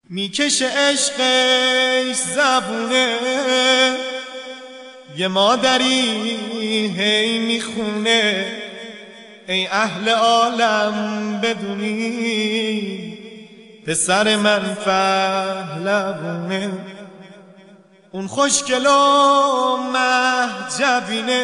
میکشه عشقش زبونه، یه مادری هی میخونه. ای اهل عالم بدونی پسر من پهلوونه. اون خوشگل و مهجبینه،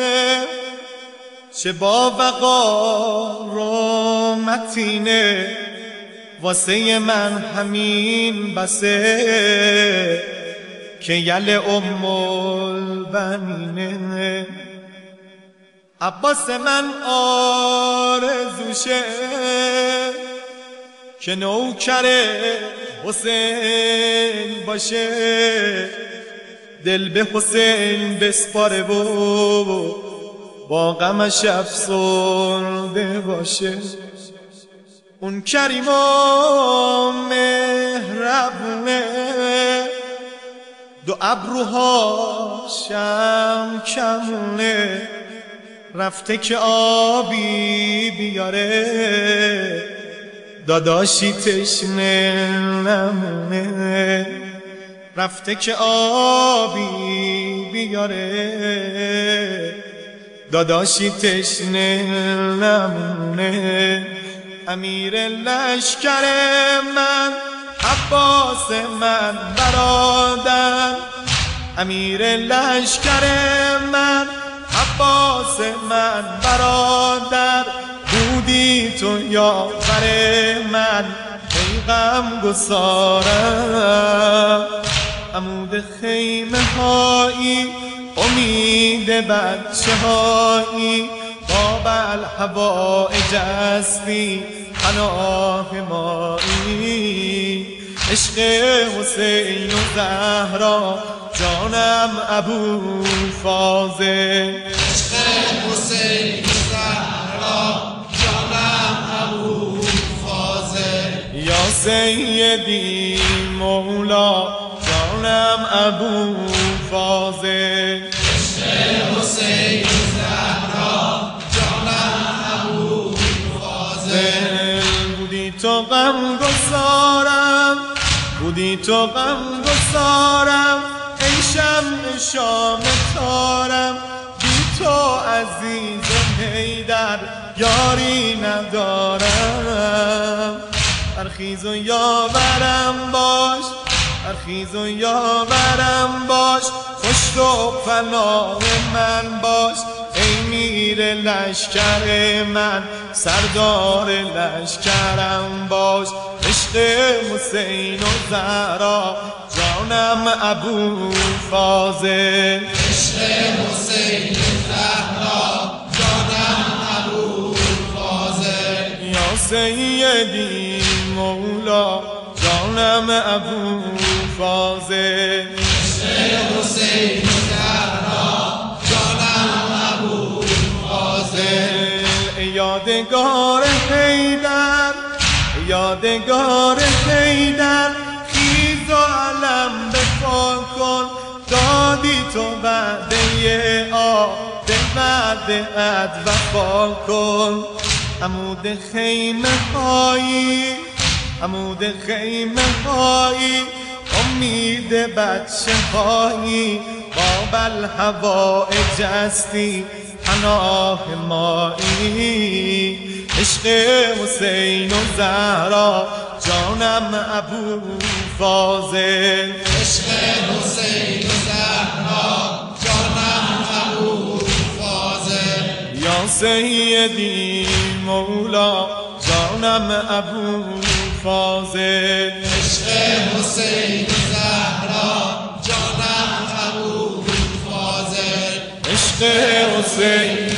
چه با وقار و متینه. واسه من همین بسه که یل ام البنینه. عباس من آرزوشه که نوکر حسین باشه. دل به حسین بسپاره و با غمش افسرده باشه. اون کریم و مهربونه، دو ابروهاشم کمونه. رفته که آبی بیاره، داداشی تشنه نمونه. رفته که آبی بیاره، داداشی تشنه نمونه. امیر لشکر من، عباس من برادر. امیر لشکر من، عباس من برادر. بودی تو یاور من، ای غم گسارم. عمود خیمه هایی، امید بچه هایی. باب الحوائج هستی پناه مایی. عشق حسین و زهرا جانم ابو فاضل. عشق حسین و زهرا جانم ابو فاضل. یا سیدی مولا جانم ابو فاضل. عشق حسین و زهرا جانم ابو فاضل. بودی تو غم گسارم، بودی تو غم گسارم. ای شمع شام تارم، بی تو عزیز حیدر یاری ندارم. برخیز و یاورم باش، برخیز و یاورم باش. خوش تو پناه من باش. ای میر لشکر من، سردار لشکرم باش. عشق حسین و زهرا جانم ابو فاضل. عشق حسین و زهرا جانم ابو فاضل. یا سیدی مولا جانم ابو فاضل. عشق حسین و زهرا جانم ابو فاضل. ای یادگار حیدر، ای یادگار حیدر. خیز و علم بپا کن، دادی تو وعده آده وعده‌ات وفا کن. عمود خیمه هایی، عمود خیمه هایی. امید بچه هایی، باب الحوائج هستی پناه مایی. عشق حسین و زهرا جانم ابو فاضل. عشق حسین و زهرا جانم ابو فاضل. یا سیدی مولا جانم ابو فاضل. عشق حسین و زهرا جانم ابو فاضل. عشق حسین